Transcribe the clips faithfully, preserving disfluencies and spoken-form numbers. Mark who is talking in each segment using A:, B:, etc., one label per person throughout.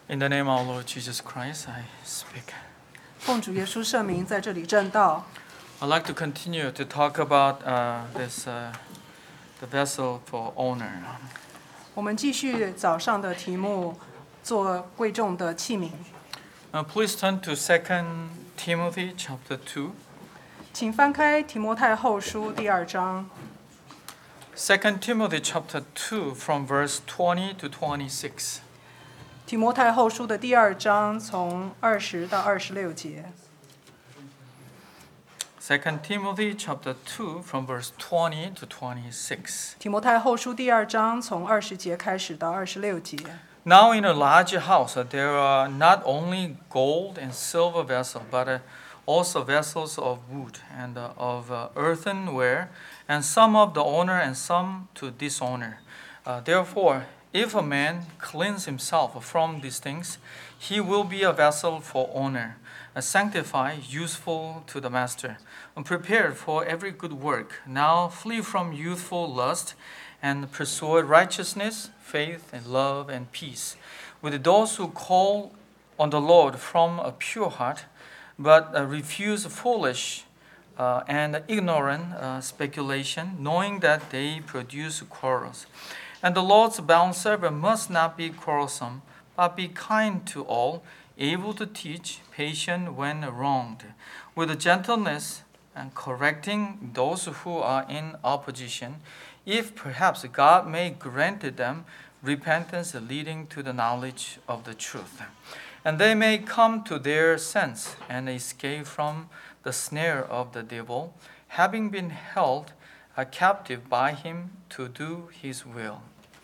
A: In the name of our Lord Jesus Christ, I speak.
B: 奉主耶稣圣名，在这里正道。
A: I'd like to continue to talk about uh, this, uh, the vessel for honor.
B: 我们继续早上的题目，做贵重的器皿。
A: Uh, please turn to Second Timothy chapter two.
B: 请翻开提摩太后书第二章，
A: Second Timothy chapter two from verse twenty to twenty-six.
B: 提摩太后书的第二章从二十到二十六节。
A: Second Timothy chapter two from verse twenty to twenty-six.
B: 提摩太后书第二章从二十节开始到二十六节。
A: Now in a large house uh, there are not only gold and silver vessels, but uh, also vessels of wood and uh, of uh, earthenware, and some of the honor and some to dishonor. Uh, therefore, if a man cleanse himself from these things, he will be a vessel for honor, uh, sanctified, useful to the master, and prepared for every good work. Now flee from youthful lust, and pursue righteousness, faith, and love, and peace, with those who call on the Lord from a pure heart, but uh, refuse foolish uh, and ignorant uh, speculation, knowing that they produce quarrels. And the Lord's bound servant must not be quarrelsome, but be kind to all, able to teach, patient when wronged, with gentleness, and correcting those who are in opposition, if perhaps God may grant them repentance leading to the knowledge of the truth, and they may come to their sense and escape from the snare of the devil, having been held uh, captive by him to do his will.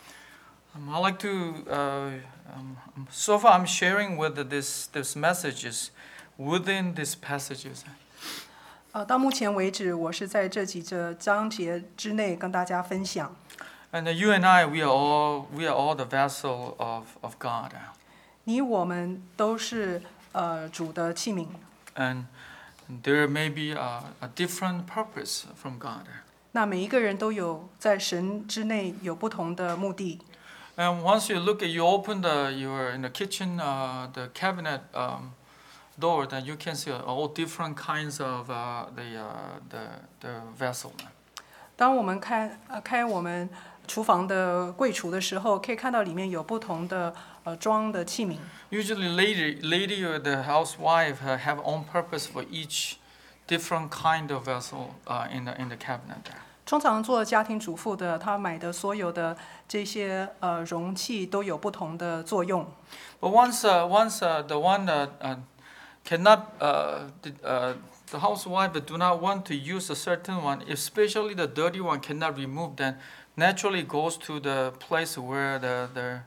A: Um, I like to. Uh, um, so far, I'm sharing with this this messages within these passages.
B: 呃，到目前为止，我是在这几个章节之内跟大家分享。
A: And uh, you and I, we are all we are all the vessel of of God.
B: 你我们都是呃主的器皿，
A: And there may be a, a different purpose from God.
B: 那每一个人都有在神之内有不同的目的。
A: And once you look at, you open the your in the kitchen uh, the cabinet um, door, then you can see all different kinds of uh, the uh, the the vessel.
B: 当我们开呃开我们厨房的柜橱的时候，可以看到里面有不同的呃装的器皿。
A: Usually, lady lady or the housewife uh, have own purpose for each different kind of vessel uh, in the in the cabinet.
B: 通常做家庭主妇的，她买的所有的这些呃容器都有不同的作用。
A: But once uh, once uh, the one that uh, cannot uh, the, uh, the housewife that do not want to use a certain one, especially the dirty one cannot remove, then naturally goes to the place where the the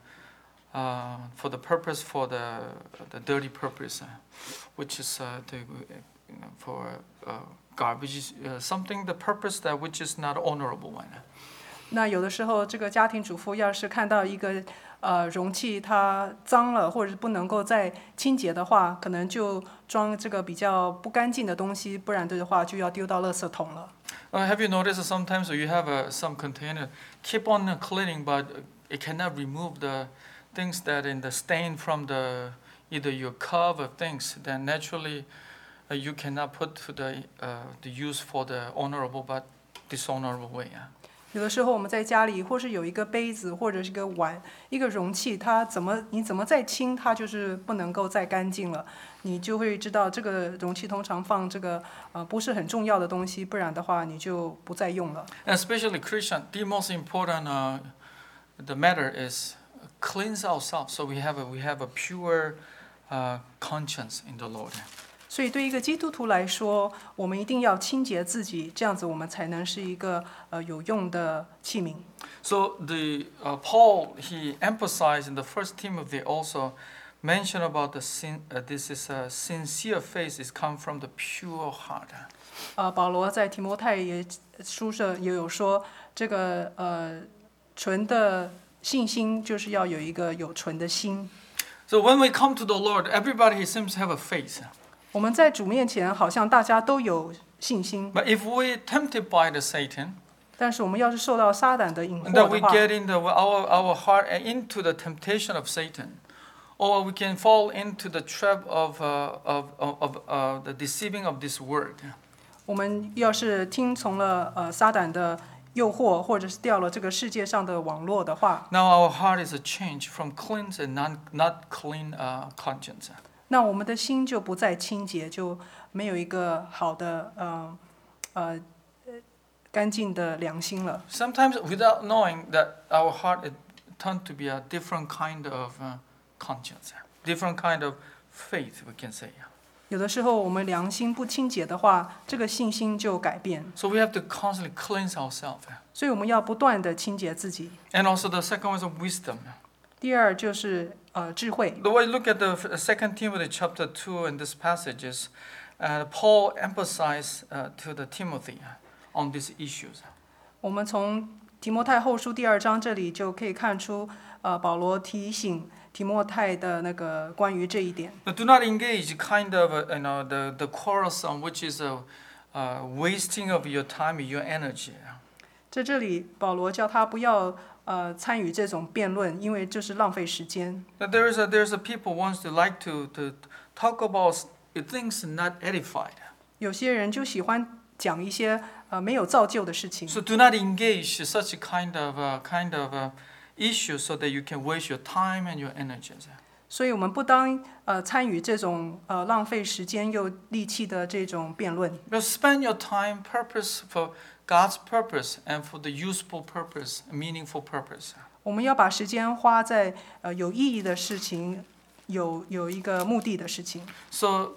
A: uh, for the purpose for the the dirty purpose, uh, which is uh, the, you know, for uh, garbage, uh, something the purpose that which is not honorable one.
B: 那有的时候，这个家庭主妇要是看到一个呃容器它脏了，或者是不能够再清洁的话，可能就装这个比较不干净的东西，不然的话就要丢到垃圾桶了。
A: Uh, have you noticed that sometimes you have uh, some container keep on uh, cleaning, but it cannot remove the things that in the stain from the either your cup or things. Then naturally, uh, you cannot put to the uh, the use for the honorable but dishonorable way. Yeah?
B: 有的时候我们在家里，或是有一个杯子或者是个碗、一个容器，它怎么你怎么再清，它就是不能够再干净了。你就会知道这个容器通常放这个呃不是很重要的东西，不然的话你就不再用了。
A: And especially Christian, the most important uh, the matter is cleanse ourselves, so we have a, we have a pure uh, conscience in the Lord.
B: 所以对一个基督徒来说，我们一定要清洁自己，这样子我们才能是一个呃有用的器皿。
A: So the uh, Paul he emphasized in the First Timothy also mentioned about the sin. Uh, this is a sincere faith is come from the pure heart.
B: 呃，保罗在提摩太也书上也有说，这个呃纯的信心就是要有一个有纯的心。
A: So when we come to the Lord, everybody seems to have a faith.
B: 我们在主面前好像大家都有信心，
A: But if we tempted by the Satan,
B: 但是我们要是受到撒旦的引
A: and
B: 惑
A: that we
B: 的话，
A: get in the, our our heart into the temptation of Satan, or we can fall into the trap of uh, of of, of uh, the deceiving of this world.
B: 我们要是听从了呃撒旦的诱惑，或者是掉了这个世界上的网络的话，
A: Now our heart is a change from clean and non not clean uh, conscience.
B: 那我们的心就不再清洁，就没有一个好的呃呃干净的良心了。
A: Sometimes without knowing that our heart it turned to be a different kind of uh, conscience, different kind of faith, we can say.
B: 有的时候我们良心不清洁的话，这个信心就改变。
A: So we have to constantly cleanse ourselves.
B: 所以我们要不断的清洁自己。
A: And also the second one is wisdom.
B: 第二就是呃智慧。
A: The way you look at the Second Timothy chapter two in this passages, uh, Paul emphasized uh, to the Timothy on these issues.
B: 我们从提摩太后书第二章这里就可以看出，呃，保罗提醒提摩太的那个关于这一点。
A: But do not engage kind of uh, you know the the quarrelsome, which is a uh, wasting of your time, your energy.
B: 在这里，保罗叫他不要呃参与这种辩论，因为这是浪费时间。
A: That there is a there's a people wants to like to to talk about things not edified.
B: 有些人就喜欢讲一些呃没有造就的事情。
A: So do not engage such a kind of uh, kind of uh, issue so that you can waste your time and your energies.
B: 所以我们不当呃参与这种呃浪费时间又力气的这种辩论。
A: But spend your time purpose for God's purpose and for the useful purpose, meaningful purpose.
B: 我们要把时间花在呃有意义的事情，有有一个目的的事情。
A: So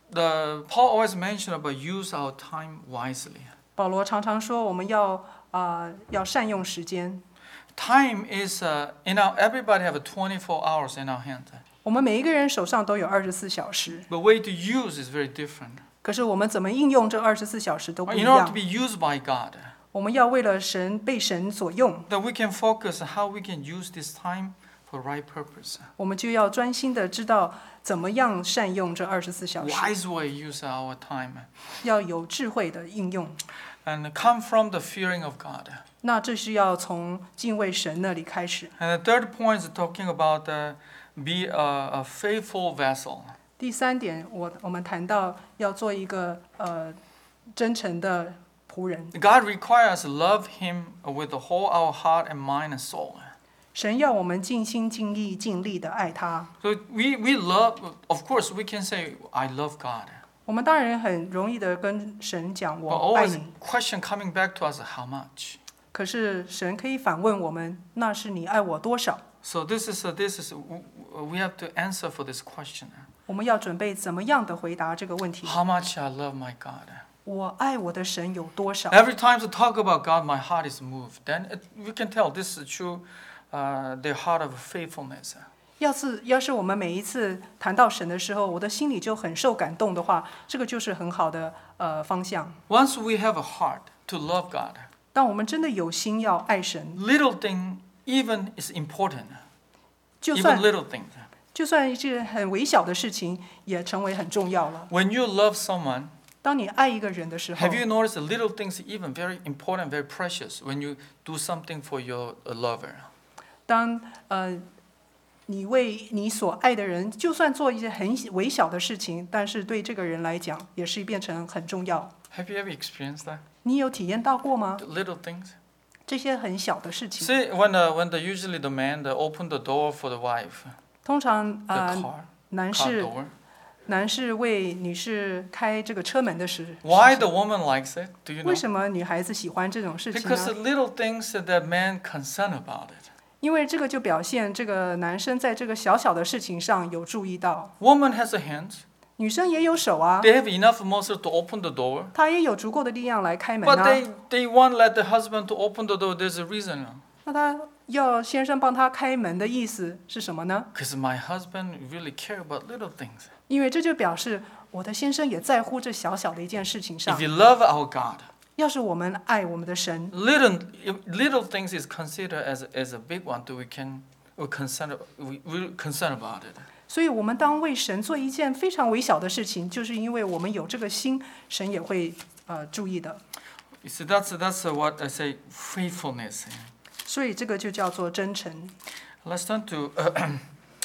A: the Paul always mentioned about use our time wisely.
B: 保罗常常说我们要啊、呃、要善用时间。
A: Time is uh, you know everybody have twenty-four hours in our hand.
B: 我们每一个人手上都有二十四小时，
A: The way to use is very different.
B: 可是我们怎么应用这二十四小时都不一
A: In order to
B: 样。
A: be used by God,
B: 我们要为了神被神所用，
A: that we can focus on how we can use this time for right purpose.
B: 我们就要专心的知道怎么样善用这二十四小时，
A: Wise way use our time
B: 要有智慧的应用。
A: and come from the fearing of God.
B: 那这是要从敬畏神那里开始。
A: And the third point is talking about uh, be a, a faithful vessel.
B: 第三点，我我们谈到要做一个呃真诚的仆人。
A: God requires us to love Him with the whole our heart and mind and soul.
B: 神要我们尽心尽意尽力的爱他。
A: So we, we love, of course, we can say, I love God.
B: 我们当然很容易的跟神讲
A: But
B: 我爱
A: always
B: 你，
A: question coming back to us, how much?
B: 可是神可以反问我们，那是你爱我多少？
A: So this is, uh, this is we have to answer for this question.
B: 我们要准备怎么样的回答这个问题？
A: How much I love my God.
B: 我爱我的神有多少？
A: Every time to talk about God, my heart is moved. Then it, we can tell this is true, uh, the heart of faithfulness.
B: 要是要是我们每一次谈到神的时候，我的心里就很受感动的话，这个就是很好的呃方向。
A: Once we have a heart to love God,
B: 当我们真的有心要爱神，
A: little thing even is important.
B: 就
A: Even
B: 算
A: little things.
B: 就算是很微小的事情，也成为很重要了。
A: When you love someone,
B: 当你爱一个人的时候
A: have，you noticed the little things even very important, very precious when you do something for your uh, lover?
B: 当呃你为你所爱的人，就算做一些很微小的事情，但是对这个人来讲，也是变成很重要。
A: Have you ever experienced that?
B: 你有体验到过吗？
A: The little things.
B: 这些很小的事情，
A: See, when the, when the usually the man the open the door for the wife,
B: 通常
A: the
B: 呃
A: car,
B: 男
A: car
B: 士
A: door.
B: 男士为女士开这个车门的时，
A: Why
B: 时
A: the woman likes it? Do you
B: 为
A: know?
B: 什么女孩子喜欢这种事情
A: Because the
B: 呢？
A: little things that man concerned about it.
B: 因为这个就表现这个男生在这个小小的事情上有注意到，
A: Woman has a hand.
B: 女生也有手啊，
A: They have enough muscle to open the door.
B: 她也有足够的力量来开门
A: But
B: 啊。
A: they, they won't let the husband to open the door. There's a reason.
B: 那她要先生帮她开门的意思是什么呢？
A: Because my husband really care about little things.
B: 因为这就表示我的先生也在乎这小小的一件事情上
A: If。you love our God,
B: 要是我们爱我们的神，
A: little little things is considered as as a big one. That we can we concern we we concern about it.
B: 所以我们当为神做一件非常微小的事情，就是因为我们有这个心，神也会呃注意的。
A: You see, that's that's what I say faithfulness.
B: 所以这个就叫做真诚。
A: Let's turn to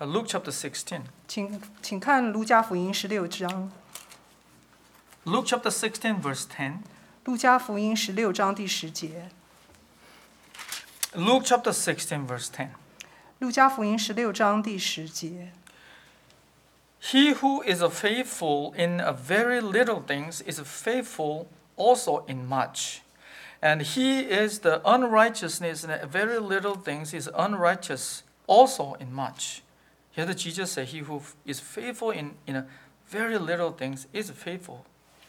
A: Uh, Luke chapter sixteen.
B: 请请看路加福音十六章，
A: Luke chapter sixteen, verse ten.
B: 路加福音十六章第十节，
A: Luke chapter sixteen, verse ten.
B: 路加福音十六章第十节。
A: He who is faithful in a very little things is faithful also in much. And he is the unrighteousness in a very little things is unrighteous also in much. Here the Jesus said, he who is faithful in, in a very little things is faithful.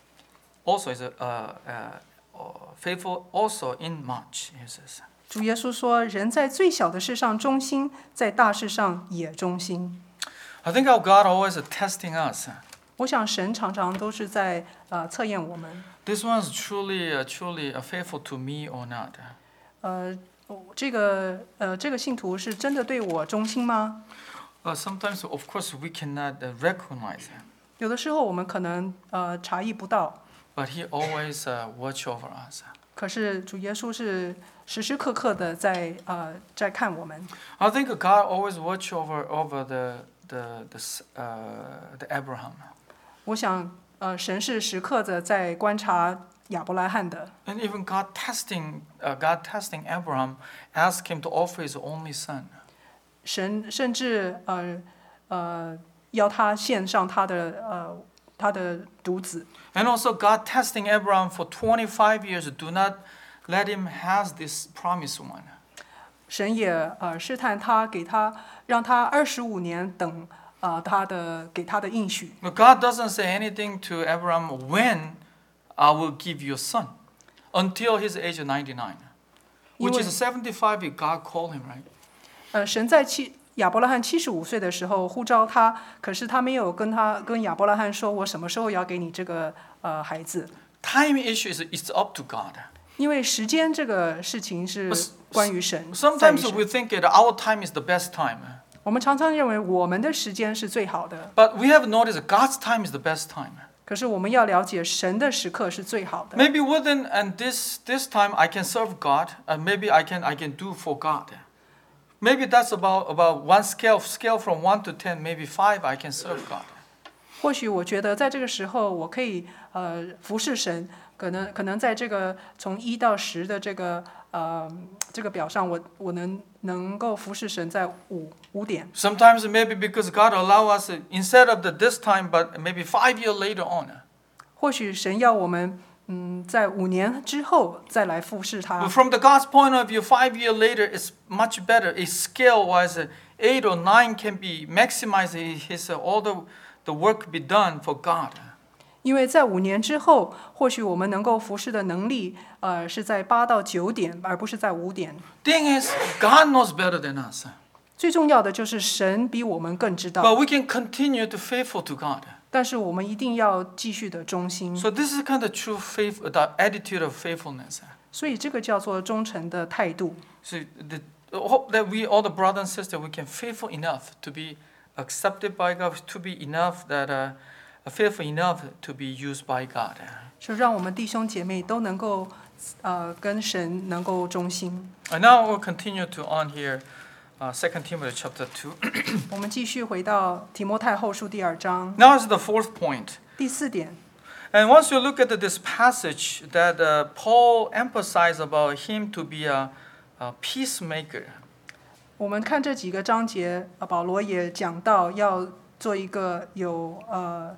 A: Also is a, uh, uh, faithful also in much. He says.
B: 主耶稣说：“人在最小的事上忠心，在大事上也忠心。”
A: I think our God always testing us.
B: 我想神常常都是在呃测验我们。
A: This one is truly, uh, truly uh, faithful to me or not?
B: 呃，这个呃这个信徒是真的对我忠心吗？
A: Uh, sometimes, of course, we cannot uh, recognize him,
B: 有的时候我们可能呃察意不到，
A: but he always uh, watch over us.
B: 可是主耶稣是时时刻刻的在呃在看我们。
A: I think God always watch over over the the the uh, the Abraham.
B: 我想呃神是时刻的在观察亚伯拉罕的。
A: And even God testing, uh, God testing Abraham, asked him to offer his only son.
B: 神甚至呃呃要他献上他的呃他的独子。
A: And also God testing Abraham for twenty-five years. Do not let him has this promised one.
B: 神也呃试探他，给他让他二十五年等呃他的给他的应许。
A: But God doesn't say anything to Abraham when I will give you a son until his age of ninety-nine, which is seventy-five. God called him, right?
B: 呃，神在七亚伯拉罕七十五岁的时候呼召他，可是他没有跟他跟亚伯拉罕说，我什么时候要给你这个呃孩子？
A: Time issue is it's up to God.
B: 因为时间这个事情是关于神。在于
A: Sometimes
B: 神
A: we think that our time is the best time,
B: 我们常常认为我们的时间是最好的，
A: but we have noticed that God's time is the best time.
B: 可是我们要了解神的时刻是最好的。
A: Maybe within and this this time I can serve God, and maybe I can I can do for God. Maybe that's about about one scale scale from one to ten, maybe five I can serve God.
B: 或许我觉得在这个时候，我可以呃服侍神，可能可能在这个从一到十的这个呃这个表上，我我能能够服侍神在五五点。
A: Sometimes maybe because God allow us instead of the this time, but maybe five years later on.
B: 或许神要我们嗯在五年之后再来服侍
A: But
B: 他。
A: from the God's point of view, five years later is much better. A scale wise, eight or nine can be maximized. His all the the work be done for God.
B: 因为在五年之后，或许我们能够服侍的能力，呃，是在八到九点，而不是在五点。
A: Thing is, God knows better than us.
B: 最重要的就是神比我们更知道，
A: But we can continue to faithful to God.
B: 但是我们一定要继续的忠心。
A: So this is kind of true faith, the attitude of faithfulness.
B: 所以这个叫做忠诚的态度。
A: So the, hope that we, all the brothers and sisters, we can faithful enough to be accepted by God, to be enough that uh, faithful enough to be used by God.
B: 是让我们弟兄姐妹都能够，呃，跟神能够忠心。
A: And now we'll continue to on here, uh, Second Timothy chapter two.
B: 我们继续回到提摩太后书第二章
A: Now is the fourth point.
B: 第四点。
A: And once you look at this passage that uh, Paul emphasized about him to be a, a peacemaker.
B: 我们看这几个章节，啊，保罗也讲到要做一个有呃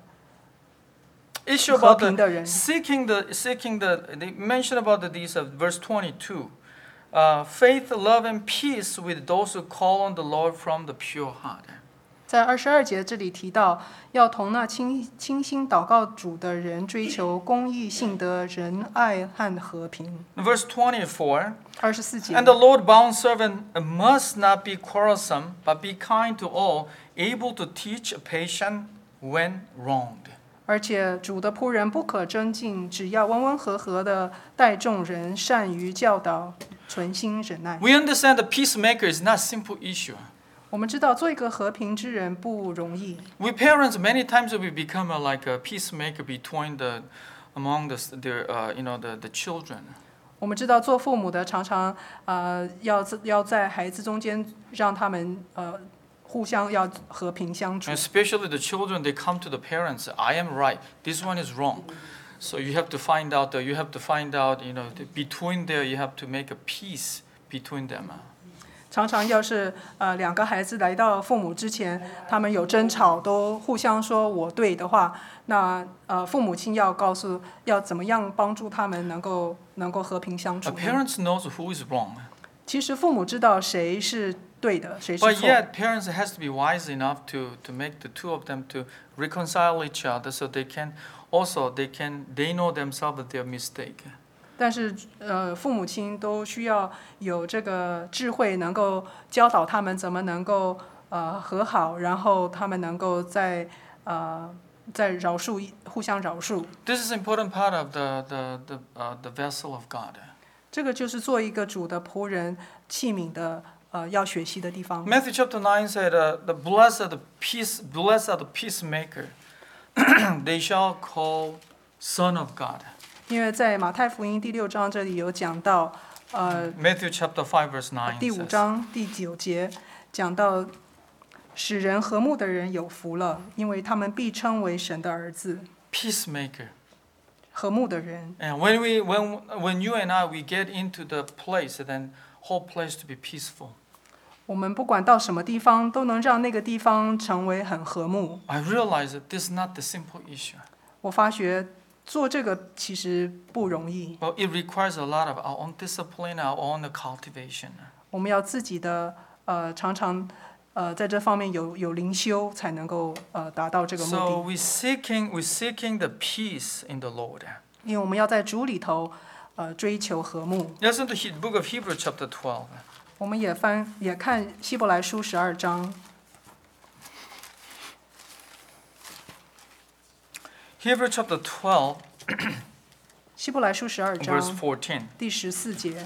A: Issue about
B: 和平的人。
A: the seeking the seeking the they mention about the, these uh, verse twenty-two. Uh, faith, love, and peace with those who call on the Lord from the pure heart.
B: 在二十二节这里提到，要同那倾倾心祷告主的人追求公义、信德、仁爱和和平。
A: Verse twenty-four.
B: 二十四节。
A: And the Lord-bound servant must not be quarrelsome, but be kind to all, able to teach patient when wronged.
B: 而且主的仆人不可争竞，只要温温和和的待众人，善于教导，存心忍耐。
A: We understand the peacemaker is not a simple issue.
B: 我们知道做一个和平之人不容易。
A: We parents many times we become a, like a peacemaker between the, among the, the uh, you know the, the children.
B: 我们知道做父母的常常呃要要在孩子中间让他们呃互相要和平相处
A: And。especially the children, they come to the parents. I am right. This one is wrong. So you have to find out. Uh, you have to find out. You know, the, between there, you have to make a peace between them.
B: 常常要是呃两个孩子来到父母之前，他们有争吵，都互相说我对的话，那呃父母亲要告诉要怎么样帮助他们能够能够和平相
A: A
B: 处呢。
A: parents knows who is wrong.
B: 其实父母知道谁是对的，谁是
A: But
B: 错。
A: yet, parents has to be wise enough to, to make the two of them to reconcile each other, so they can also they can they know themselves their mistake.
B: 但是呃父母亲都需要有这个智慧，能够教导他们怎么能够呃和好，然后他们能够在呃在饶恕互相饶恕。
A: This is an important part of the the the, uh, the vessel of God.
B: 这个就是做一个主的仆人器皿的呃要学习的地方。
A: Matthew chapter nine said, uh, "The blessed are the peace, blessed are the peacemaker, they shall call son of God."
B: 因为在马太福音第六章这里有讲到，呃，
A: Matthew chapter five verse nine
B: 第五
A: says,
B: 章第九节讲到，使人和睦的人有福了，因为他们必称为神的儿子。
A: "Peacemaker."
B: 和睦的人，
A: And when we when when you and I we get into the place, then whole place to be peaceful.
B: 我们不管到什么地方，都能让那个地方成为很和睦。
A: I realize that this is not the simple issue.
B: 我发觉做这个其实不容易，
A: Well, it requires a lot of our own discipline, our own cultivation.
B: 我们要自己的呃常常呃在这方面有有灵修，才能够呃达到这个目
A: So
B: 的。
A: we seeking we seeking the peace in the Lord.
B: 因为我们要在主里头呃追求和睦。
A: Listen to the book of Hebrews chapter twelve.
B: 我们也翻也看希伯来书十二章，
A: Hebrews chapter twelve,
B: 希伯来书十二
A: verse
B: 章
A: fourteen.
B: 第十四节。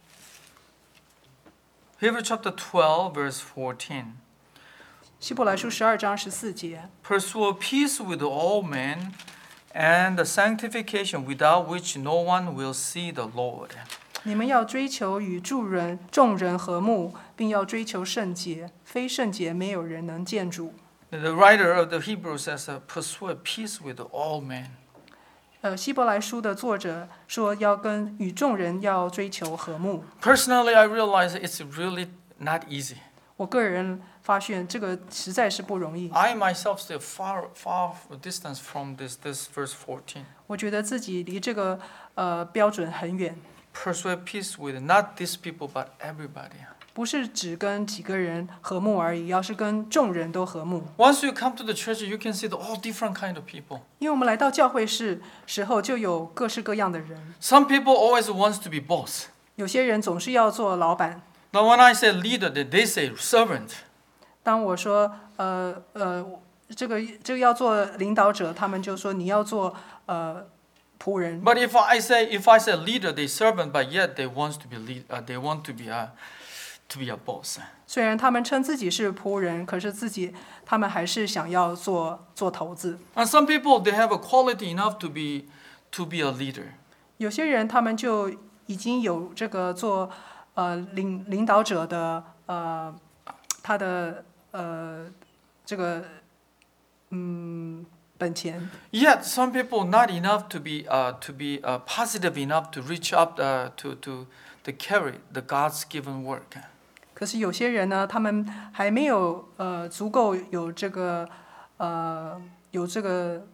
A: Hebrews chapter twelve, verse fourteen.
B: 希伯来书十二章十四节，
A: Pursue peace with all men and the sanctification without which no one will see the Lord.
B: 你们要追求与众人众人和睦，并要追求圣洁，非圣洁没有人能见主。
A: The writer of the Hebrews says, uh, pursue peace with all men.
B: 呃，希伯来书的作者说要跟与众人要追求和睦。
A: Personally, I realize it's really not easy.
B: 我个人发现这个实在是不容易。
A: I myself still far, far distance from this, this verse fourteen.
B: 我觉得自己离这个呃标准很远，
A: Pursue peace with not these people, but everybody.
B: 不是只跟几个人和睦而已，要是跟众人都和睦。
A: Once you come to the church, you can see the all different kind of people.
B: 因为我们来到教会是时候，就有各式各样的人，
A: Some people always wants to be boss.
B: 有些人总是要做老板。
A: Now, when I say leader, they they say servant.
B: 当我说呃呃这个这个要做领导者，他们就说你要做呃仆人。
A: But if I say if I say leader, they servant, but yet they want to be lead, uh, they want to be a to be a boss.
B: 虽然他们称自己是仆人，可是自己他们还是想要做做头子。
A: And some people they have a quality enough to be to be a leader.
B: 有些人他们就已经有这个做呃领领导者的呃他的呃这个嗯本钱。
A: Yet some people not enough to be uh, to be uh, positive enough to reach up uh, to to to carry the God's given work.
B: 可是有些人呢，他们还没有呃足够有这个呃有这个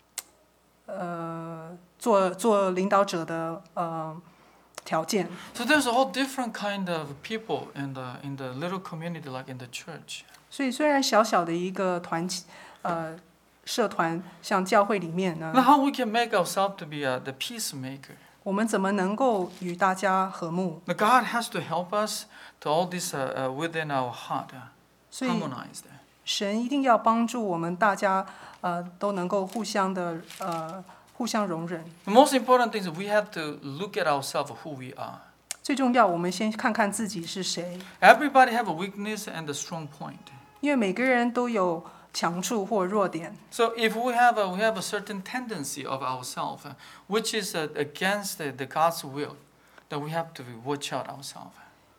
B: 呃做做领导者的呃条件。
A: So there's a whole different kind of people in the in the little community like in the church.
B: 所以虽然小小的一个团体呃社团，像教会里面呢
A: Now，how we can make ourselves to be uh, the peacemaker?
B: 我们怎么能够与大家和睦？
A: Now God has to help us to all this uh, uh, within our heart, uh,
B: 所以
A: harmonized.
B: 神一定要帮助我们大家呃都能够互相的呃互相容忍。
A: The most important thing is we have to look at ourselves who we are.
B: 最重要，我们先看看自己是谁，
A: Everybody have a weakness and a strong point.
B: 因为每个人都有强处或弱点。
A: So if we have a we have a certain tendency of ourselves, uh, which is uh, against the, the God's will, then we have to watch out ourselves.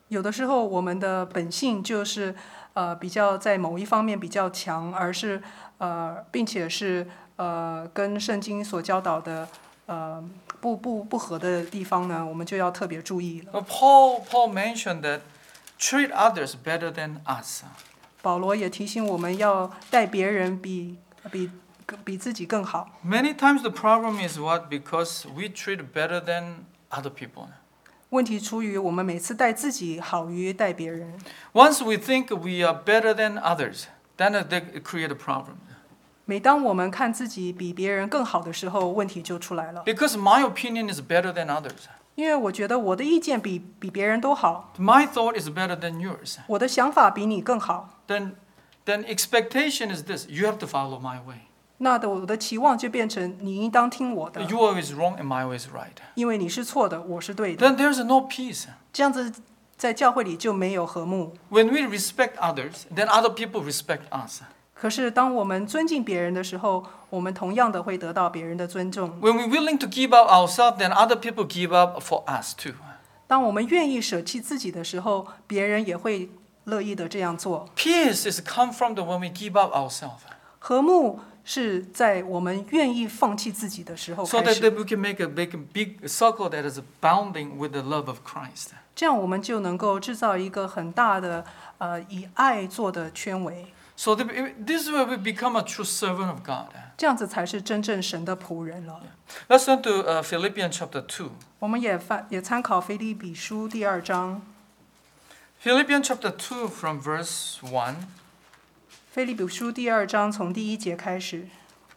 B: 有的时候我们的本性就是呃比较在某一方面比较强，而是呃并且是呃跟圣经所教导的呃不不不合的地方呢，我们就要特别注意了。
A: Well, Paul Paul mentioned that treat others better than us.
B: 保罗也提醒我们要待别人比比比自己更好。
A: Many times the problem is what? Because we treat better than other people.
B: 问题出于我们每次待自己好于待别人。
A: Once we think we are better than others, then they create a problem.
B: 每当我们看自己比别人更好的时候，问题就出来了。
A: Because my opinion is better than others.
B: 因为我觉得我的意见比比别人都好，
A: My thought is better than yours.
B: 我的想法比你更好，
A: Then, then expectation is this: you have to follow my way.
B: 那的我的期望就变成你应当听我的，
A: Your way is wrong and my way is right.
B: 因为你是错的，我是对的。
A: Then there's no peace.
B: 这样子在教会里就没有和睦。
A: When we respect others, then other people respect us.
B: 可是当我们尊敬别人的时候，我们同样的会得到别人的尊重。
A: When we're willing to give up ourselves, then other people give up for us too.
B: 当我们愿意舍弃自己的时候，别人也会乐意的这样做。
A: Peace is come from the when we give up ourselves,
B: 和睦是在我们愿意放弃自己的时候
A: so
B: 开
A: that,
B: 始，
A: that we can make a big, big circle that is abounding with the love of Christ.
B: 这样我们就能够制造一个很大的呃以爱做的圈围，
A: So the, this is where we become a true servant of God.
B: 这样子才是真正神的仆人了。
A: Let's turn to uh, Philippians chapter two.
B: 我们也翻也参考腓立比书第二章，
A: Philippians chapter two from verse one.
B: 腓立比书第二章从第一节开始。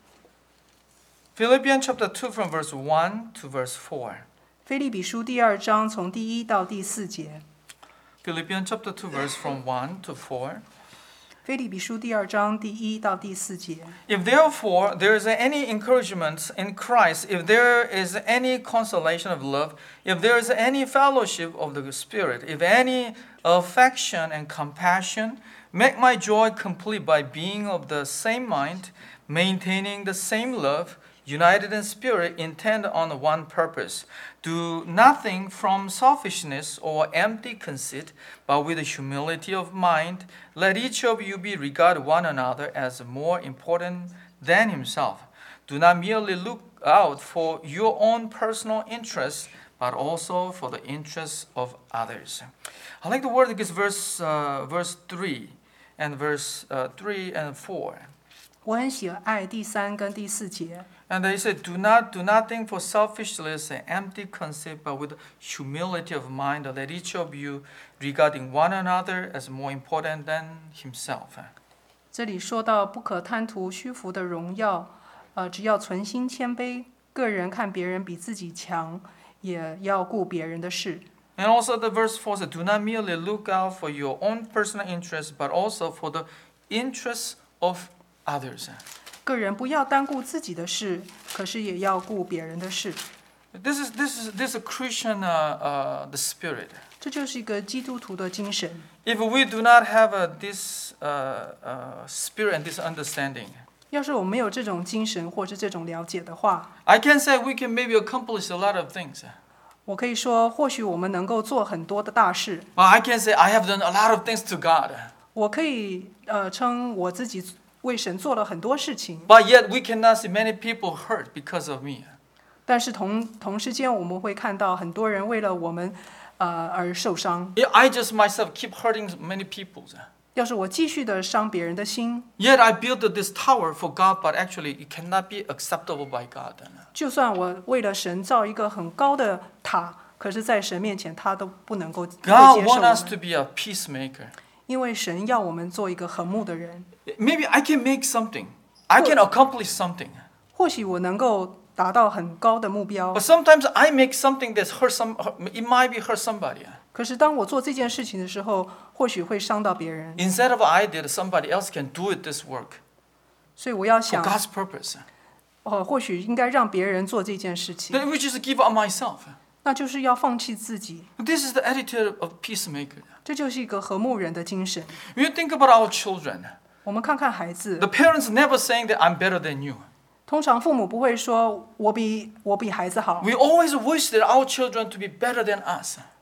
A: Philippians chapter two from verse one to verse four.
B: 腓立比书第二章从第一到第四节。
A: Philippians chapter two verse from one to four.
B: 腓立比书第二章第一到第四节。
A: If therefore there is any encouragement in Christ, if there is any consolation of love, if there is any fellowship of the Spirit, if any affection and compassion, make my joy complete by being of the same mind, maintaining the same love, united in spirit, intent on one purpose. Do nothing from selfishness or empty conceit, but with humility of mind, let each of you be regard one another as more important than himself. Do not merely look out for your own personal interests, but also for the interests of others. I like the word that gives verse uh, verse three and verse uh, three and four.
B: 我很喜爱第三跟第四节。
A: And they said, do not do nothing for selfishness and empty conceit, but with humility of mind, let each of you regarding one another as more important than himself.
B: 这里说到不可贪图虚浮的荣耀，呃，只要存心谦卑，个人看别人比自己强，也要顾别人的事。
A: And also the verse four said, do not merely look out for your own personal interests, but also for the interests of others.
B: 个人不要单顾自己的事，可是也要顾别人的事。
A: This is this is this is a Christian uh, uh, the spirit.
B: 这就是一个基督徒的精神。
A: If we do not have uh, this uh, uh, spirit and this understanding,
B: 要是我们没有这种精神或是这种了解的话，
A: I can say we can maybe accomplish a lot of things.
B: 我可以说，或许我们能够做很多的大事。
A: Well, I can say I have done a lot of things to God.
B: 我可以呃称我自己为神做了很多事情，
A: But yet we cannot see many people hurt because of me.
B: 但是同同时间我们会看到很多人为了我们呃而受伤。
A: Yeah, I just myself keep hurting many people.
B: 要是我继续的伤别人的心，
A: Yet I built this tower for God, but actually it cannot be acceptable by God.
B: 就算我为了神造一个很高的塔，可是在神面前他都不能够接受
A: God
B: 我
A: wants us
B: 们，
A: to be a peacemaker.
B: 因为神要我们做一个和睦的人。
A: Maybe I can make something. I can accomplish something.
B: 或许我能够达到很高的目标，
A: But sometimes I make something that's hurt some. It might be hurt somebody.
B: 可是当我做这件事情的时候，或许会伤到别人，
A: Instead of I did, somebody else can do it this work
B: 所以我要
A: for
B: 想，
A: God's purpose.
B: 哦，或许应该让别人做这件事情，
A: Then we just give up myself.
B: 那就是要放弃自己，
A: This is the attitude of peacemaker.
B: 这就是一个和睦人的精神。
A: When you think about our children,
B: 我们看看孩子
A: the，parents never saying that I'm better than you.
B: 通常父母不会说我比我比孩子好，
A: We always wish that our children to be better than us.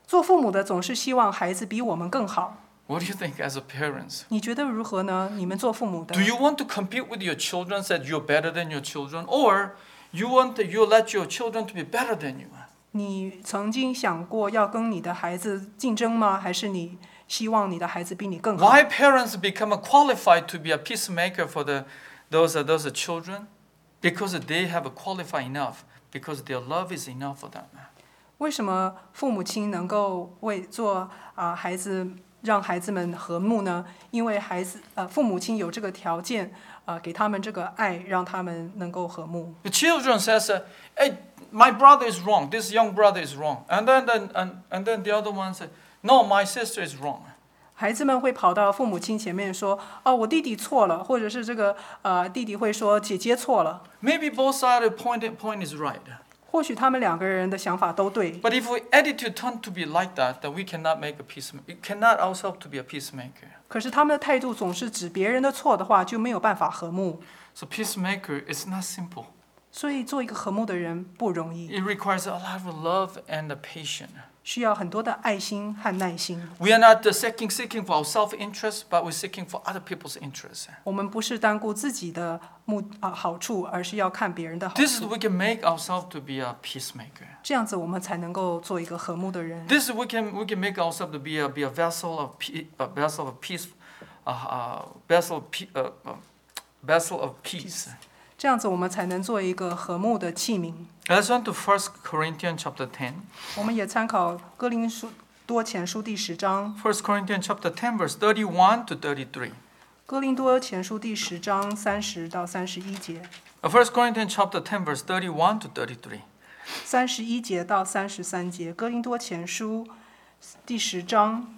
B: 做父母的总是希望孩子比我们更好。
A: What do you think as a parents?
B: 你觉得如何呢？你们做父母的
A: Do，you want to compete with your children that you're better than your children, or you want to, you let your children to be better than you?
B: 你曾经想过要跟你的孩子竞争吗？还是你希望你的孩子比你更好？
A: Why parents become qualified to be a peacemaker for the those uh, those children? Because they have qualified enough. Because their love is enough for them.
B: 为什么父母亲能够为做啊、孩子让孩子们和睦呢？因为孩子呃父母亲有这个条件啊、给他们这个爱，让他们能够和睦。
A: The children says, uh, "Hey, my brother is wrong. This young brother is wrong." And then, then and, and then the other one said, "No, my sister is wrong."
B: 孩子们会跑到父母亲前面说：“哦，我弟弟错了。”或者是这个呃弟弟会说：“姐姐错了。”
A: Maybe both sides of the point point is right.
B: 或许他们两个人的想法都对，
A: But if our attitude turn to be like that, then we cannot make a peacemaker. We cannot ourselves to be a peacemaker.
B: 可是他们的态度总是指别人的错的话，就没有办法和睦。
A: So peacemaker is not simple.
B: 所以做一个和睦的人不容易，
A: It requires a lot of love and patience.
B: 需要很多的爱心和耐心。
A: We are not uh, seeking seeking for our self-interest, but we're seeking for other people's interest.
B: 我们不是单顾自己的目啊好处，而是要看别人的好
A: This is
B: 处。
A: we can make ourselves to be a peacemaker.
B: 这样子，我们才能够做一个和睦的人。
A: This is we can we can make ourselves to be a be a vessel of pe- a vessel of peace, uh, uh, vessel of pe- uh, uh, vessel of peace.
B: 这样子，我们才能做一个和睦的器皿。
A: Let's turn to First Corinthians chapter ten.
B: 我们也参考哥林书多前书第十章，
A: First Corinthians chapter ten, verse thirty-one to thirty-three.
B: 哥林多前书第十章三十到三十一节，
A: Uh, First Corinthians chapter ten, verse thirty-one to thirty-three.
B: 三十一节到三十三节，哥林多前书第十章。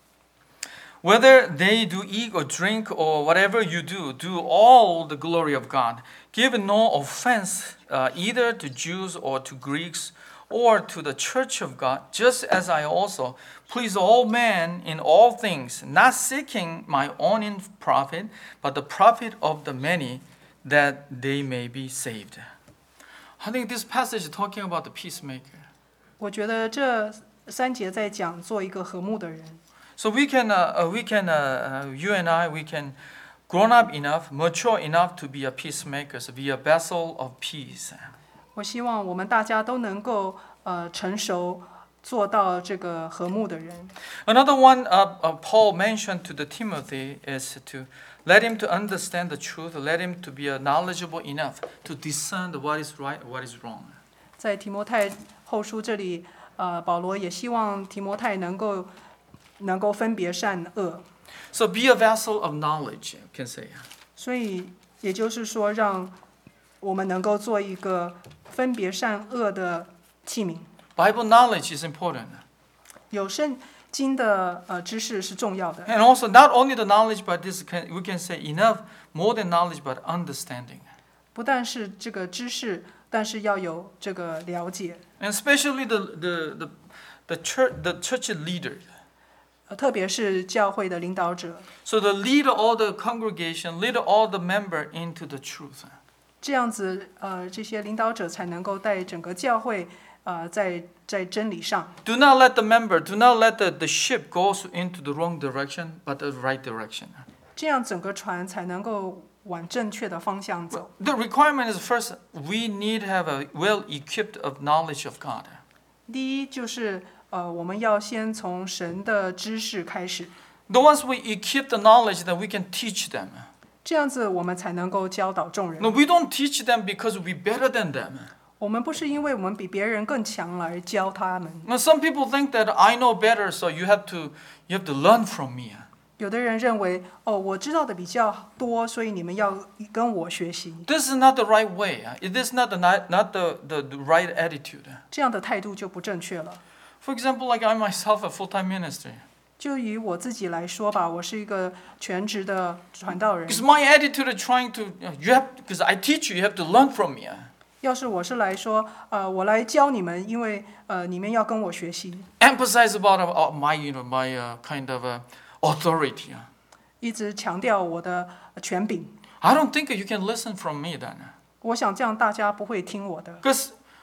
A: Whether they do eat or drink or whatever you do, do all the glory of God. Give no offense uh, either to Jews or to Greeks or to the church of God, just as I also please all men in all things, not seeking my own in profit, but the profit of the many, that they may be saved. I think this passage is talking about the peacemaker.
B: 我觉得这三节在讲做一个和睦的人。
A: So we can, uh, uh, we can, uh, uh, you and I, we can grown up enough, mature enough to be a peacemaker, to be a vessel of peace.
B: 我希望我们大家都能够呃成熟，做到这个和睦的人。
A: Another one uh, uh, Paul mentioned to the Timothy is to let him to understand the truth, let him to be uh, knowledgeable enough to discern what is right, what is wrong.
B: 在提摩太后书这里，呃，保罗也希望提摩太能够能够分别善恶。
A: So be a vessel of knowledge, you can say.
B: 所以也就是说，让我们能够做一个分别善恶的器皿。
A: Bible knowledge is important.
B: 有圣经的呃知识是重要的，
A: And also not only the knowledge, but this can, we can say enough, more than knowledge, but understanding.
B: 不但是这个知识，但是要有这个了解。
A: And especially the, the, the, the, church, the church leader.
B: 呃特别是教会的领导者，
A: So the lead all the congregation, lead all the member into the truth.
B: 这样子呃这些领导者才能够带整个教会呃在在真理上。
A: Do not let the member, do not let the, the ship go into the wrong direction, but the right direction.
B: 这样整个船才能够往正确的方向走。
A: The requirement is first, we need to have a well-equipped of knowledge of God.
B: 第一就是呃我们要先从神的知识开始，
A: The once we equip the knowledge, then we can teach them.
B: 这样子我们才能够教导众人。
A: No, we don't teach them because we're better than them.
B: 我们不是因为我们比别人更强了而教他们。
A: Now, some people think that I know better, so you have to, you have to learn from me.
B: 有的人认为哦我知道的比较多，所以你们要跟我学习。
A: This is not the right way. It is not the, not, not the, the, the right attitude.
B: 这样的态度就不正确了。
A: For example, like I myself, a full-time ministry.
B: 就以我自己来说吧，我是一个全职的传道人。
A: Because my attitude is trying to, you have, because I teach you, you have to learn from me.
B: 要是我是来说，呃，我来教你们，因为呃，你们要跟我学习，
A: Emphasize about uh, my, you know, my uh, kind of uh, authority.
B: 一直强调我的权柄。
A: I don't think you can listen from me then.
B: 我想这样大家不会听我的，
A: Because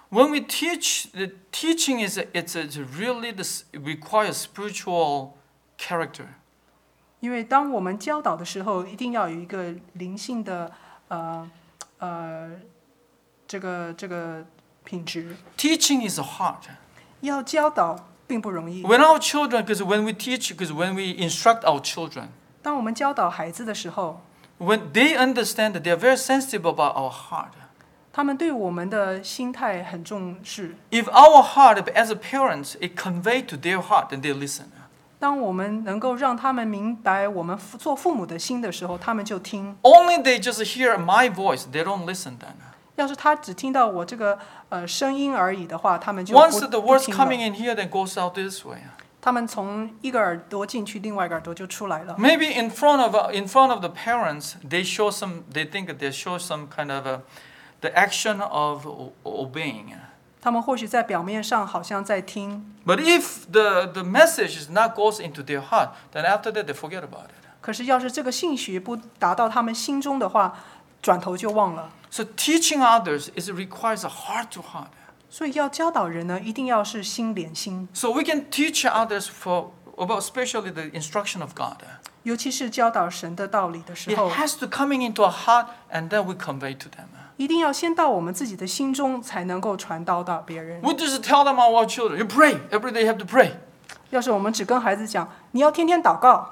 A: When we teach, the teaching is a, it's, a, it's really this, it requires spiritual character.
B: 因为当我们教导的时候，一定要有一个灵性的呃呃这个这个品质。
A: Teaching is hard.
B: 要教导并不容易。
A: When our children, because when we teach, because when we instruct our children,
B: 当我们教导孩子的时候，
A: when they understand that they are very sensitive about our heart.
B: 他们对我们的心态很重视。
A: If our heart, as a parent, it convey to their heart, then they listen.
B: 当我们能够让他们明白我们做父母的心的时候，他们就听。
A: Only they just hear my voice, they don't listen then.
B: 要是他只听到我这个呃声音而已的话，他们就不
A: Once the
B: 不
A: words
B: 听
A: coming
B: 了。
A: in here, then goes out this way.
B: 他们从一个耳朵进去，另外一个耳朵就出来了。
A: Maybe in front of in front of the parents, they show some, they think that they show some kind of a, the action of obeying.
B: 他们或许在表面上好像在听，
A: But if the, the message is not goes into their heart, then after that they forget about it.
B: 可是要是这个信息不达到他们心中的话，转头就忘了。
A: So teaching others is requires a heart to heart.
B: 所以要教导人呢，一定要是心连心，
A: So we can teach others for about especially the instruction of God.
B: 尤其是教导神的道理的时
A: It
B: 候，
A: has to coming into our heart, and then we convey to them.
B: 一定要先到我们自己的心中，才能够传导到别人。
A: We just tell them our children, you pray every day. You have to pray.
B: 要是我们只跟孩子讲，你要天天祷告，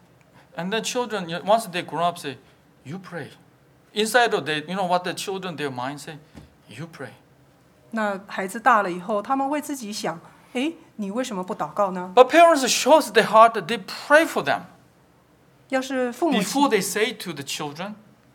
A: And then children, once they grow up, say, you pray. Inside of they, you know what the children, their mind say, you pray.
B: 那孩子大了以后，他们会自己想，诶，你为什么不祷告呢？
A: But parents shows their heart that they pray for them
B: 要是父母
A: before they say to the children,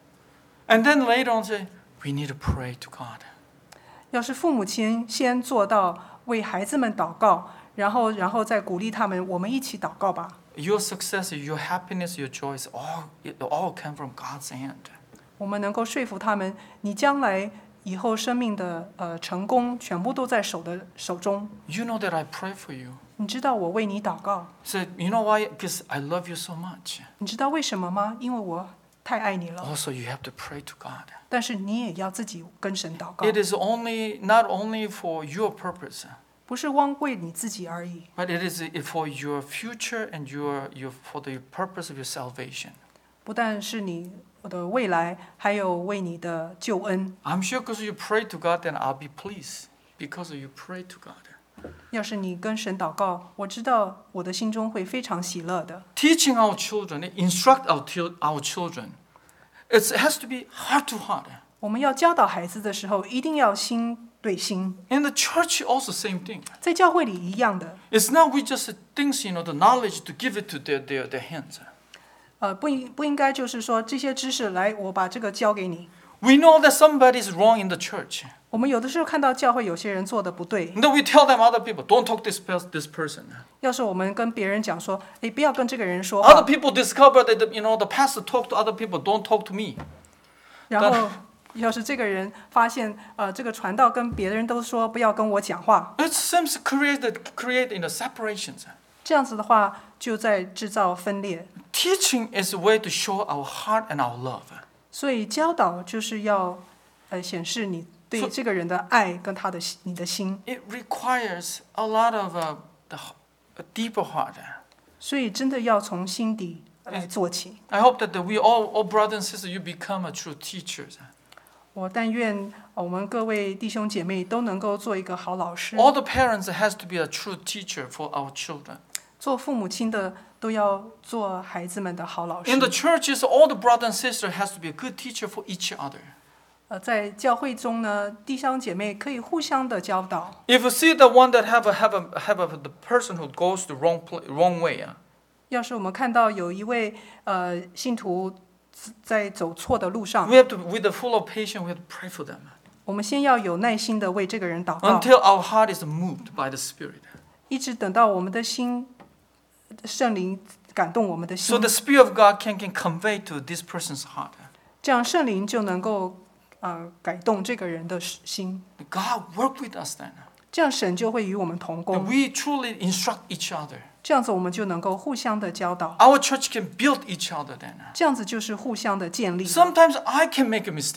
A: and then later on say, we need to pray to God.
B: 要是父母亲先做到为孩子们祷告，然后然后再鼓励他们，我们一起祷告吧。
A: Your success, your happiness, your joy, is all it all come from God's hand.
B: 我们能够说服他们，你将来以后生命的呃成功，全部都在手的手中。
A: You know that I pray for you.
B: 你知道我为你祷告，
A: So you know why? Because I love you so much.
B: 你知道为什么吗？因为我太爱你了。
A: Also, you have to pray to God.
B: 但是你也要自己跟神祷告，
A: It is only not only for your purpose,
B: 不是光为你自己而已，
A: but it is for your future and your, your for the purpose of your salvation.
B: 不但是你的未来，还有为你的救恩。
A: I'm sure because you pray to God, then I'll be pleased because you pray to God.
B: 要是你跟神祷告，我知道我的心中会非常喜乐的。
A: Teaching our children, instruct our, our children, it has to be heart to heart.
B: 我们要教导孩子的时候，一定要心对心。
A: In the church, also same thing.
B: 在教会里一样的，
A: It's not we just things, you know, the knowledge to give it to their, their, their hands.
B: 呃，不应不应该就是说这些知识来，我把这个教给你。
A: We know that somebody is wrong in the church.
B: 我们有的时候看到教会有些人做的不对，
A: And then we tell them other people, don't talk this pers- this person.
B: 要是我们跟别人讲说，哎，不要跟这个人说
A: Other
B: 话，
A: people discover that the, you know the pastor talk to other people, don't talk to me.
B: 然后要是这个人发现，呃，这个传道跟别人都说不要跟我讲话，
A: It seems to create the create in the separations.
B: 这样子的话就在制造分裂。
A: Teaching is a way to show our heart and our love.
B: 所以教导就是要，呃，显示你对这个人的爱跟他的你的心。
A: It requires a lot of uh, the, a deeper heart.
B: 所以真的要从心底来做起。
A: I hope that the, we all, all brothers and sisters, you become a true teachers.
B: 我但愿呃我们各位弟兄姐妹都能够做一个好老师。
A: All the parents has to be a true teacher for our children.
B: 做父母亲的都要做孩子们的好老师。
A: In the churches, all the brothers and sisters has to be a good teacher for each other.
B: 呃，在教会中呢，弟兄姐妹可以互相的教导。
A: If you see the one that have a have a have a the person who goes the wrong pla- wrong way, uh,
B: 要是我们看到有一位呃信徒在走错的路上，
A: we have to, with the full of patience, we have to pray for them
B: 我们先要有耐心的为这个人祷告，
A: until our heart is moved by the Spirit.
B: 一直等到我们的心圣灵感动我们的
A: So
B: 心
A: the，Spirit of God can can convey to this person's heart.
B: 这样圣灵就能够呃改动这个人的心，
A: God work with us then.
B: 这样神就会与我们同
A: And
B: 工，
A: we truly instruct each other.
B: 这样子我们就能够互相的教导，
A: Our church can build each other then.
B: 这样子就是互相的建立。
A: Sometimes I can make a mistake.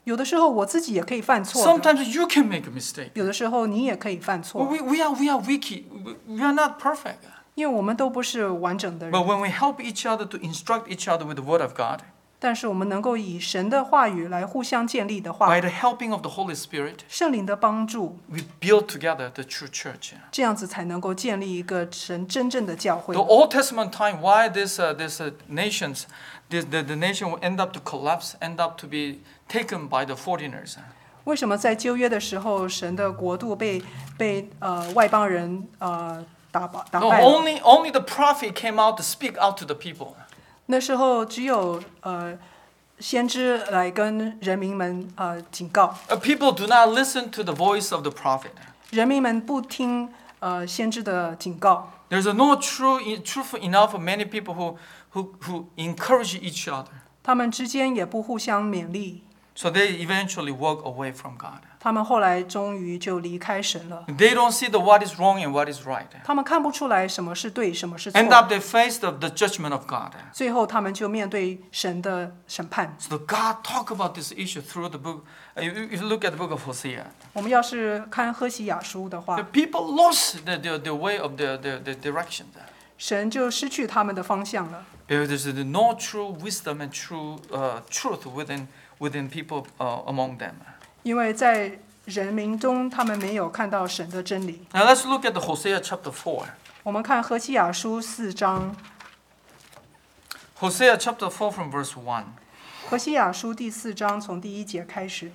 B: 有的时候我自己也可以犯错的，
A: Sometimes you can make a mistake.
B: 有的时候你也可以犯
A: Well,
B: 错，
A: we, we are we are weak. We are not perfect.
B: 因为我们都不是完整的
A: But
B: 人。
A: when we help each other to instruct each other with the Word of God,
B: 但是我们能够以神的话语来互相建立的话，
A: by the helping of the Holy Spirit,
B: 圣灵的帮助，
A: we build together the true church.
B: 这样子才能够建立一个神真正的教会
A: The。Old Testament time, why this uh, this uh, nations, this, the the nation will end up to collapse, end up to be taken by the foreigners.
B: 为什么在旧约的时候，神的国度被被呃外邦人呃打败打
A: No,
B: 败了？
A: only only the prophet came out to speak out to the people.
B: 那时候只有呃先知来跟人民们呃警告，
A: Uh, people do not listen to the voice of the prophet.
B: 人民们不听呃先知的警告。
A: There's no true truth enough for many people who who who encourage each other.
B: 他们之间也不互相勉励，
A: So they eventually walk away from God.
B: 他们后来终于就离开神了。
A: They don't see the what is wrong and what is right.
B: 他们看不出来什么是对，什么是
A: End
B: 错，
A: up they face the, the judgment of God.
B: 最后他们就面对神的审判。
A: So God talk about this issue through the book. Uh, If you look at the book of Hosea,
B: 我们要是看何西雅书的
A: the
B: 话，
A: people lost the, the, the way of the, the, the direction.
B: 神就失去他们的方向了，
A: There's no true wisdom and true uh, truth within within people uh, among them.
B: 因为在人民中他们没有看到神的真理。
A: Now let's look at the Hosea chapter four.
B: 我们看何西雅书四章，
A: Hosea chapter four from verse one.
B: 何西雅书第四章从第一节开始。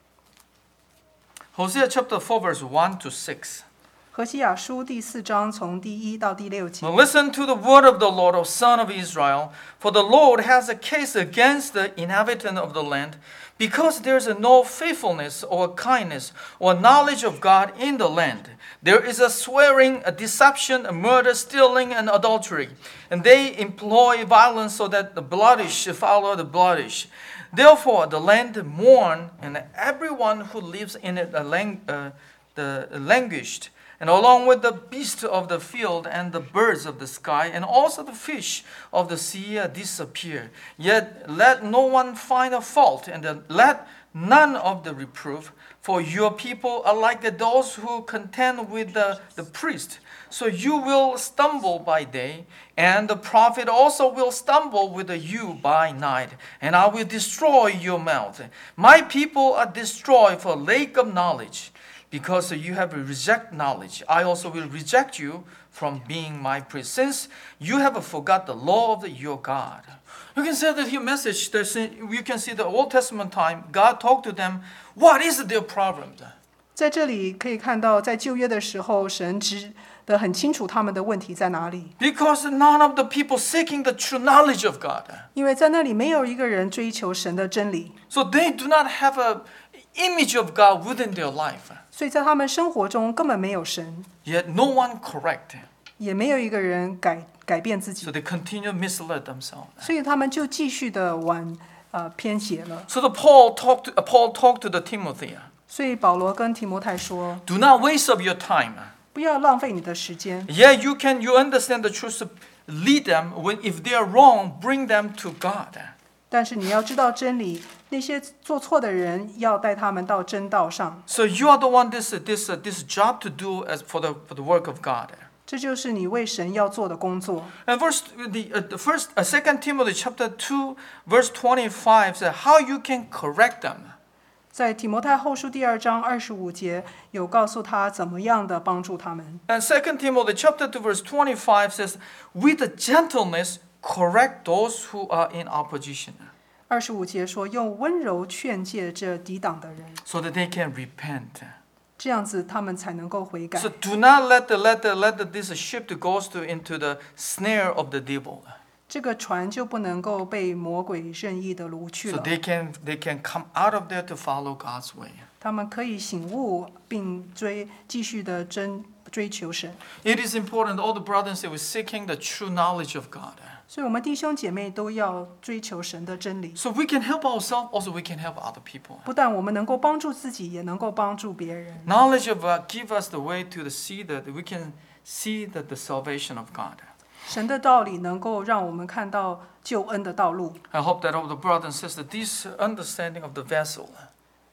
A: Hosea chapter four verse one to six.
B: 何西雅书第四章从第一到第六节。
A: Now listen to the word of the Lord, O son of Israel, for the Lord has a case against the inhabitant of the land, because there is no faithfulness or kindness or knowledge of God in the land. There is a swearing, a deception, a murder, stealing, and adultery. And they employ violence so that the bloodish follow the bloodish. Therefore the land mourn, and everyone who lives in it lang- uh, the languished. And along with the beasts of the field and the birds of the sky, and also the fish of the sea uh, disappear. Yet let no one find a fault, and uh, let none of the reproof. For your people are like those who contend with the, the priest. So you will stumble by day, and the prophet also will stumble with you by night, and I will destroy your mouth. My people are destroyed for lack of knowledge. Because you have rejected knowledge, I also will reject you from being my priest, since you have forgot the law of your God. You can say that here message, you can see the Old Testament time, God talked to them, what is their problem?
B: 在这里可以看到，在旧约的时候，神知得很清楚他们的问题在哪里，
A: Because none of the people seeking the true knowledge of God.
B: 因为在那里没有一个人追求神的真理，
A: So they do not have an image of God within their life.
B: 所以在他们生活中根本没有神，
A: Yet no one correct.
B: 也没有一个人改改变自
A: So
B: 己，
A: they continue to mislead themselves.
B: 所以他们就继续的往呃偏斜了。
A: So the Paul talked to, uh, Paul talked to the Timothy.
B: 所以保罗跟提摩太说，
A: Do not waste up your time.
B: 不要浪费你的时间。
A: Yeah, you can you understand the truth. Lead them when if they are wrong, bring them to God.
B: 但是你要知道真理，那些做错的人要带他们到真道上，
A: So you are the one this this uh, this job to do as for the for the work of God.
B: 这就是你为神要做的工作。
A: And verse the uh, the first uh, Second Timothy chapter two verse twenty five says how you can correct them.
B: 在提摩太后书第二章二十五节有告诉他怎么样的帮助他们。
A: And Second Timothy chapter two verse twenty five says with gentleness correct those who are in opposition,
B: 二十五节说用温柔劝诫这抵挡的人，
A: so that they can repent.
B: 这样子他们才能够悔改
A: So。do not let the let the let the, this ship to goes to into the snare of the devil.
B: 这个船就不能够被魔鬼任意的掳去
A: So
B: 了。
A: they can they can come out of there to follow God's way.
B: 他们可以醒悟，并追继续的真追求神。
A: It is important all the brothers that were seeking the true knowledge of God.
B: 所以，我们弟兄姐妹都要追求神的真理。
A: So we can help ourselves, also we can help other people.
B: 不但我们能够帮助自己，也能够帮助别人。
A: Knowledge of God give us the way to the see that we can see that the salvation of God.
B: 神的道理能够让我们看到救恩的道路。
A: I hope that all the brothers and sisters, this understanding of the vessel,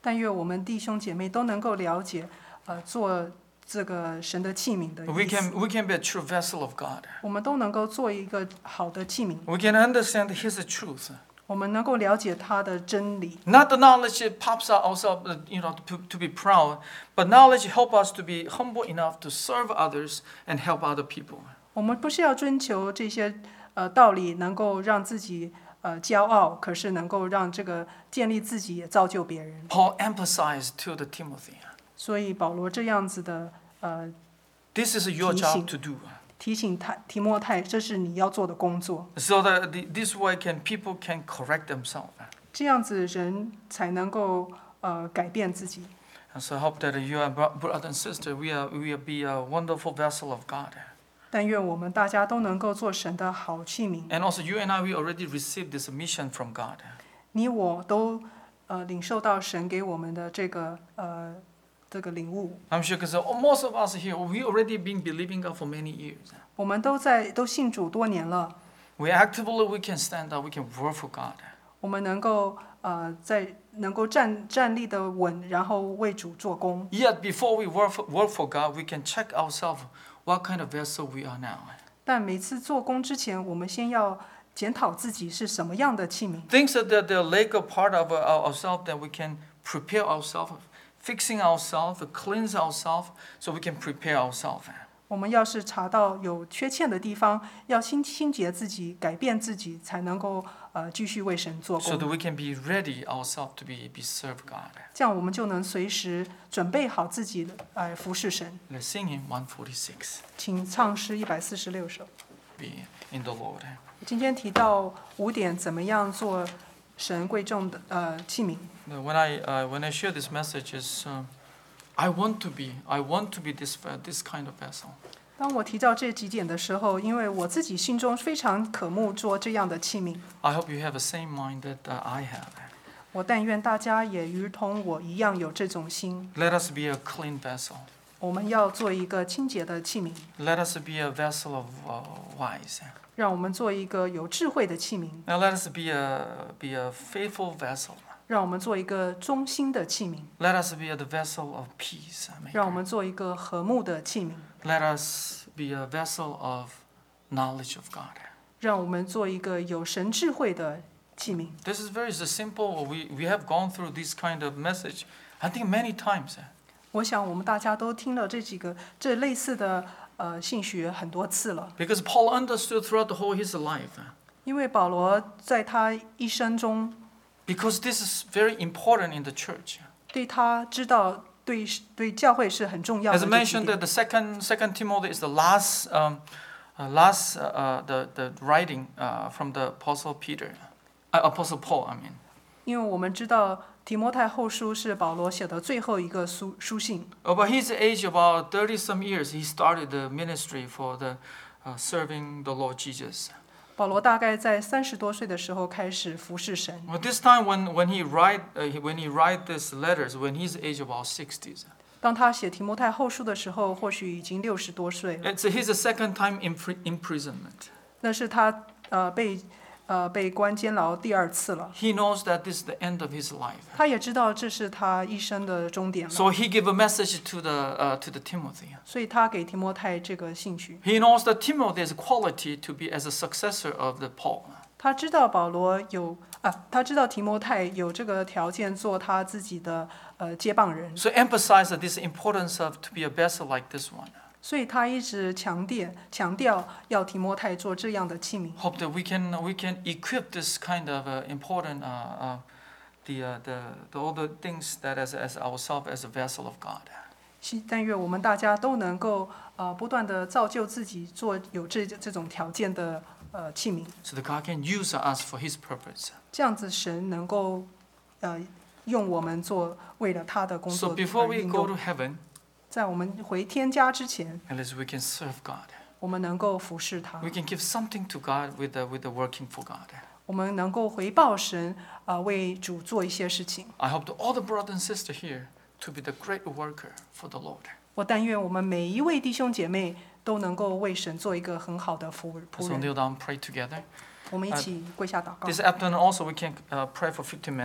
B: 但愿我们弟兄姐妹都能够了解，呃，做这个神的器皿的
A: We
B: 意
A: can
B: 思。
A: we can be a true vessel of God.
B: 我们都能够做一个好的器皿，
A: We can understand His truth.
B: 我们能够了解他的真理。
A: Not the knowledge that pops out ourselves, uh, you know, to, to be proud, but knowledge help us to be humble enough to serve others and help other people.
B: 我们不是要追求这些呃道理，能够让自己呃骄傲，可是能够让这个建立自己，也造就别人。
A: Paul emphasized to the Timothy,
B: 所以保罗这样子的呃
A: this is your
B: 提
A: job
B: 醒
A: to do.
B: 提醒他提摩太，这是你要做的工作。
A: So that the, this way can people can correct themselves.
B: 这样子人才能够呃改变自己。
A: And so I hope that you and brother and sister, we are we will be a wonderful vessel of God.
B: 但愿我们大家都能够做神的好器皿。
A: And also you and I, we already received this mission from God.
B: 你我都呃领受到神给我们的这个呃这个领悟。
A: I'm sure because most of us here, we already been believing God for many years.
B: 我们都在都信主多年了，
A: We actively we can stand up, we can work for God.
B: 我们能够呃在能够站站立的稳，然后为主做工。
A: Yet before we work for, work for God, we can check ourselves what kind of vessel we are now.
B: 但每次做工之前，我们先要检讨自己是什么样的器皿。
A: Things that the, the legal part of our, ourselves that we can prepare ourselves, fixing ourselves, cleanse ourselves, so we can prepare ourselves.
B: 我们要是查到有缺欠的地方，要清清洁自己，改变自己，才能够呃继续为神做
A: So that
B: 工。
A: we can be ready ourselves to be, be serve God.
B: 这样我们就能随时准备好自己来、呃、服侍神。
A: Let's sing in one forty-six.
B: 请唱诗一百四十六首。
A: Be in the Lord.
B: 今天提到五点，怎么样做神贵重的呃器皿。
A: Now, When I uh, when I share this message, is um, I want to be I want to be this uh, this kind of vessel.
B: 当我提到这几点的时候，因为我自己心中非常渴慕做这样的器皿，
A: I hope you have the same mind that uh, I have.
B: 我但愿大家也如同我一样有这种心。
A: Let us be a clean vessel.
B: 我们要做一个清洁的器皿，
A: Let us be a vessel of uh, wise.
B: 让我们做一个有智慧的器皿，
A: Now let us be a be a faithful vessel.
B: 让我们做一个忠心的器皿，
A: Let us be the vessel of peace.
B: 让我们做一个和睦的器皿，
A: Let us be a vessel of knowledge of God.
B: 让我们做一个有神智慧的器皿。
A: This is very simple. We we have gone through this kind of message, I think many times.
B: 我想我们大家都听了这几个这类似的呃信学很多次了，
A: Because Paul understood throughout the whole his life.
B: 因为保罗在他一生中，
A: Because this is very important in the church.
B: 对他知道对对教会是很重要的
A: As I
B: 这几
A: mentioned,
B: 点
A: that the second second Timothy is the last um, uh, last uh, uh, the the writing uh, from the Apostle Peter, uh, Apostle Paul. I mean.
B: 因为我们知道提摩太后书是保罗写的最后一个书书信。
A: About his age, about thirty some years, he started the ministry for the uh, serving the Lord Jesus.
B: 保罗大概在三十多岁的时候开始服侍神。
A: Well, this time when when he write uh, he- when he write these letters, when he's age about sixties,
B: 当他写提摩太后书的时候，或许已经六十多岁了。
A: it's his second time impri- imprisonment.
B: 那是他呃被呃被关监牢第二次了。
A: He knows that this is the end of his life.
B: 他也知道这是他一生的终点了，
A: So he gave a message to the uh, to the Timothy.
B: 所以他给提摩太这个信许。
A: He knows that Timothy has quality to be as a successor of the Paul.
B: 他知道保罗有啊，他知道提摩太有这个条件做他自己的呃接棒人，
A: So emphasize this importance of to be a vessel like this one.
B: 所以他一直强调强调要提摩太做这样的器皿。
A: Hope that we can we can equip this kind of uh, important uh, uh, the, uh, the the all the things that as as ourselves as a vessel of God.
B: 希但愿我们大家都能够呃不断的造就自己，做有这这种条件的呃器皿，
A: So that God can use us for His purpose.
B: 这样子神能够呃用我们做为了他的工
A: So
B: 作
A: before
B: 而
A: we
B: 应
A: go
B: 用。
A: to heaven,
B: 在我们回天家之前，
A: at least we can serve God.
B: 我们能够服侍他，
A: We can give something to God with the with the working for God.
B: 我们能够回报神啊、呃为主做一些事情。
A: I hope that all the brothers and sisters here to be the great worker for the Lord.
B: 我但愿我们每一位弟兄姐妹都能够为神做一个很好的仆仆
A: So
B: 人。
A: kneel down, pray together.
B: 我们一起跪下祷告。
A: This afternoon also we can uh, pray for fifteen minutes.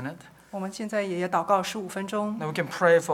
B: 我们现在也祷告十五分钟。
A: Now we can pray for